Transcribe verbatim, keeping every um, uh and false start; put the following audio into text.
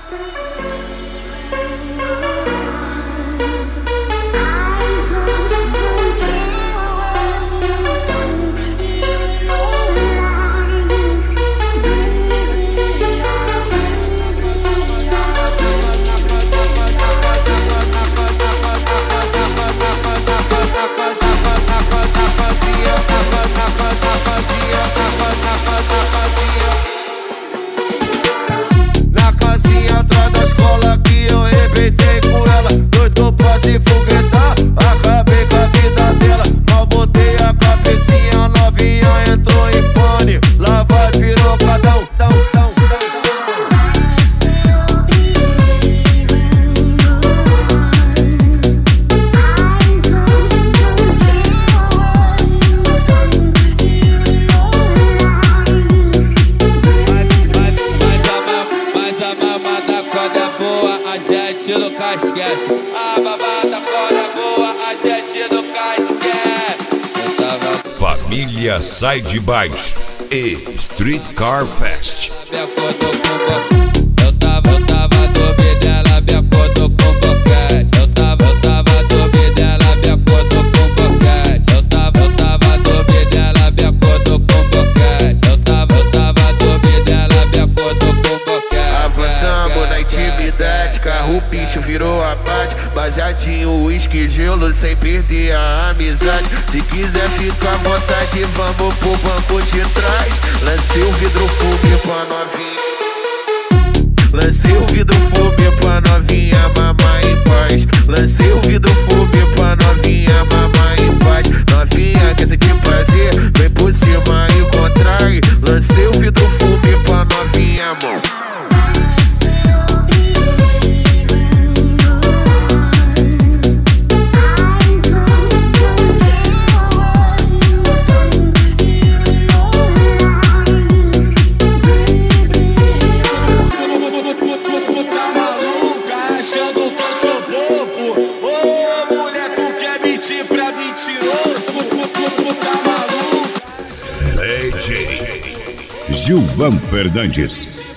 Na casinha atrás da escola que eu arrebentei com ela. Doido pra se foguetar, acabei com a vida dela. Mal botei a cabecinha, novinha entrou em pane. Lá vai pirocadão, tão, tão, tão. No casquete, a babada quando é boa, a gente no casquete. Família Sai de Baixo e Street Car Fest. Eu tava, eu tava dormindo dela, me acordou com boquete. Eu tava, eu tava dormindo dela, me acordou com boquete. Eu tava, eu tava dormindo dela, me acordou com boquete. Eu tava, eu tava dormindo dela, me acordou com boquete. Avançamos na intimidade, carro bicho virou abate. Baseadinho, uísque, gelo, sem perder a amizade. Se quiser ficar à vontade, vamos pro banco de trás. Lancei o vidro fumê pra novinha. Lancei o vidro fumê pra novinha, mamar em paz. Lancei o vidro fumê pra novinha, mamar em paz. Novinha, quer sentir prazer? Vem por cima e contrai. Lancei o vidro fumê pra novinha, mão. Gilvan Fernandes.